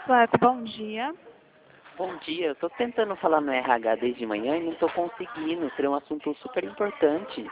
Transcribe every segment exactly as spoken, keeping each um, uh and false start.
Fleco, bom dia. Bom dia, eu tô tentando falar no R H desde manhã e não tô conseguindo. Seria um assunto super importante.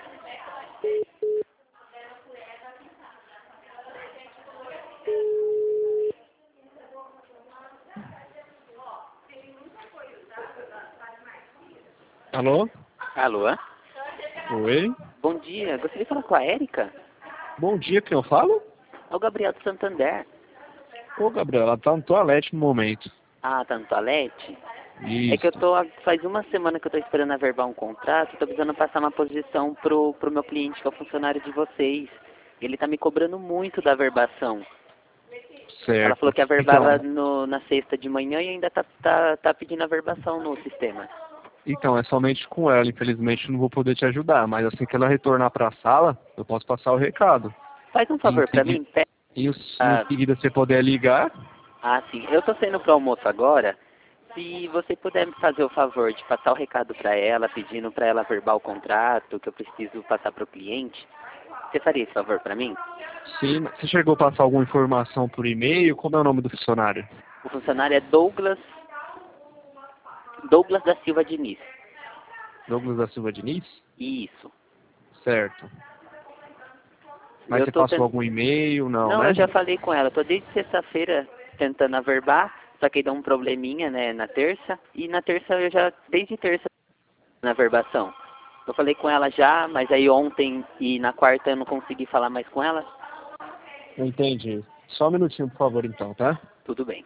Alô? Alô? Oi? Bom dia, gostaria de falar com a Érica? Bom dia, quem eu falo? É o Gabriel do Santander. Ô, Gabriel, ela tá no toalete no momento. Ah, tá no toalete? É que eu Isso. tô, faz uma semana que eu tô esperando averbar um contrato, tô precisando passar uma posição pro, pro meu cliente, que é o funcionário de vocês. Ele tá me cobrando muito da averbação. Ela Certo. falou que averbava Então, no, na sexta de manhã e ainda tá, tá, tá pedindo averbação no sistema. então, é somente com ela. Infelizmente, não vou poder te ajudar. Mas assim que ela retornar pra sala, eu posso passar o recado. Faz um E em favor pra seguida, mim, pega. e os- em seguida você puder ligar. Ah, sim. Eu tô saindo pro almoço agora. Se você puder me fazer o favor de passar o recado pra ela, pedindo pra ela averbar o contrato que eu preciso passar pro cliente, você faria esse favor pra mim? Sim, você chegou a passar alguma informação por e-mail? Como é o nome do funcionário? O funcionário é Douglas, Douglas da Silva Diniz. Douglas da Silva Diniz? Isso. Certo. Mas Eu você tô passou tent... algum e-mail? Não, Não, né? eu já falei com ela. Tô desde sexta-feira tentando averbar, só que deu um probleminha, né, na terça. E na terça eu já, desde terça, na averbação. Eu falei com ela já, mas aí ontem e na quarta eu não consegui falar mais com ela. Entendi. Só um minutinho, por favor, então, tá? Tudo bem.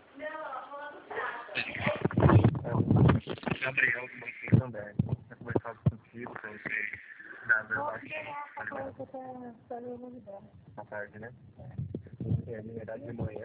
Gabriel, do Santander. Tinha conversado contigo pra você dar a verbação. À tarde, né? É, liberdade de manhã.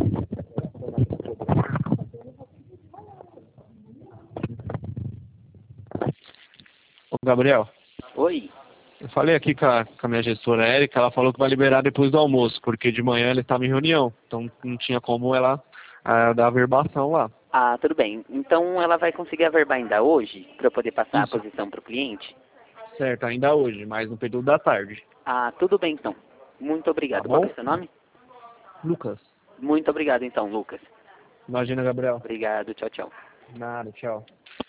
Ô, Gabriel, Oi? eu falei aqui com a, com a minha gestora Érica, ela falou que vai liberar depois do almoço, porque de manhã ela estava em reunião, então não tinha como ela ah, dar a verbação lá. Ah, tudo bem. Então ela vai conseguir averbar ainda hoje, para eu poder passar a Isso, posição para o cliente? certo, ainda hoje, mas no período da tarde. Ah, tudo bem então. Muito Tá obrigado. Qual que é bom? o seu nome? Lucas, Muito obrigado então, Lucas. imagina, Gabriel. Obrigado, tchau, tchau. Nada, tchau.